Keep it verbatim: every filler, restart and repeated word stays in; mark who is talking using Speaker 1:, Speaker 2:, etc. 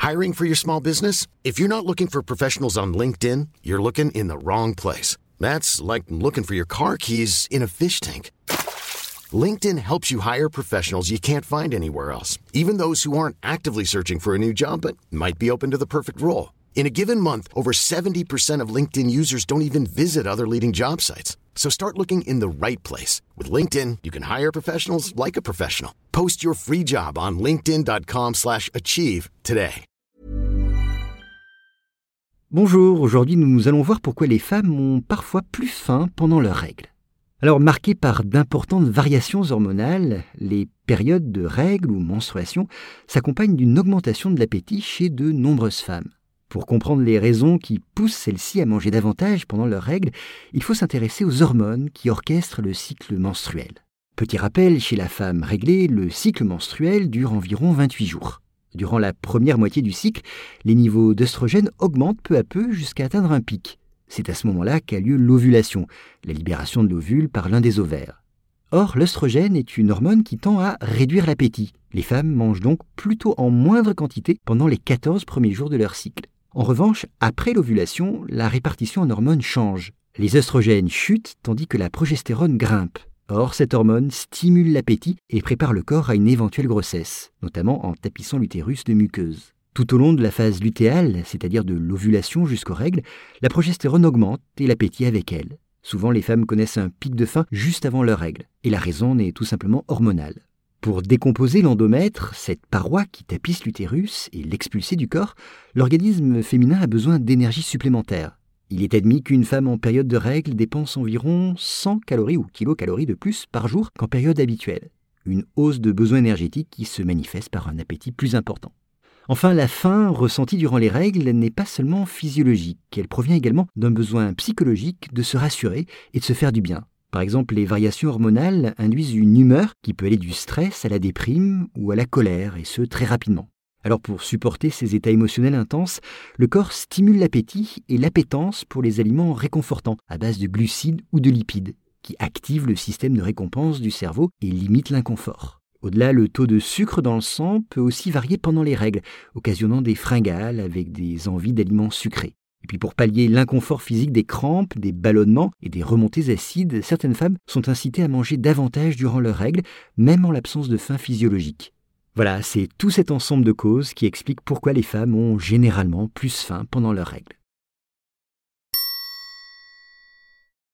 Speaker 1: Hiring for your small business? If you're not looking for professionals on LinkedIn, you're looking in the wrong place. That's like looking for your car keys in a fish tank. LinkedIn helps you hire professionals you can't find anywhere else, even those who aren't actively searching for a new job but might be open to the perfect role. In a given month, over seventy percent of LinkedIn users don't even visit other leading job sites. So start looking in the right place. With LinkedIn, you can hire professionals like a professional. Post your free job on linkedin dot com slash achieve today.
Speaker 2: Bonjour, aujourd'hui nous allons voir pourquoi les femmes ont parfois plus faim pendant leurs règles. Alors, marquées par d'importantes variations hormonales, les périodes de règles ou menstruation s'accompagnent d'une augmentation de l'appétit chez de nombreuses femmes. Pour comprendre les raisons qui poussent celles-ci à manger davantage pendant leurs règles, il faut s'intéresser aux hormones qui orchestrent le cycle menstruel. Petit rappel, chez la femme réglée, le cycle menstruel dure environ vingt-huit jours. Durant la première moitié du cycle, les niveaux d'œstrogène augmentent peu à peu jusqu'à atteindre un pic. C'est à ce moment-là qu'a lieu l'ovulation, la libération de l'ovule par l'un des ovaires. Or, l'œstrogène est une hormone qui tend à réduire l'appétit. Les femmes mangent donc plutôt en moindre quantité pendant les quatorze premiers jours de leur cycle. En revanche, après l'ovulation, la répartition en hormones change. Les œstrogènes chutent tandis que la progestérone grimpe. Or, cette hormone stimule l'appétit et prépare le corps à une éventuelle grossesse, notamment en tapissant l'utérus de muqueuses. Tout au long de la phase lutéale, c'est-à-dire de l'ovulation jusqu'aux règles, la progestérone augmente et l'appétit avec elle. Souvent, les femmes connaissent un pic de faim juste avant leurs règles, et la raison est tout simplement hormonale. Pour décomposer l'endomètre, cette paroi qui tapisse l'utérus, et l'expulser du corps, l'organisme féminin a besoin d'énergie supplémentaire. Il est admis qu'une femme en période de règles dépense environ cent calories ou kilocalories de plus par jour qu'en période habituelle. Une hausse de besoin énergétique qui se manifeste par un appétit plus important. Enfin, la faim ressentie durant les règles n'est pas seulement physiologique, elle provient également d'un besoin psychologique de se rassurer et de se faire du bien. Par exemple, les variations hormonales induisent une humeur qui peut aller du stress à la déprime ou à la colère, et ce très rapidement. Alors pour supporter ces états émotionnels intenses, le corps stimule l'appétit et l'appétence pour les aliments réconfortants à base de glucides ou de lipides, qui activent le système de récompense du cerveau et limitent l'inconfort. Au-delà, le taux de sucre dans le sang peut aussi varier pendant les règles, occasionnant des fringales avec des envies d'aliments sucrés. Et puis pour pallier l'inconfort physique des crampes, des ballonnements et des remontées acides, certaines femmes sont incitées à manger davantage durant leurs règles, même en l'absence de faim physiologique. Voilà, c'est tout cet ensemble de causes qui explique pourquoi les femmes ont généralement plus faim pendant leurs règles.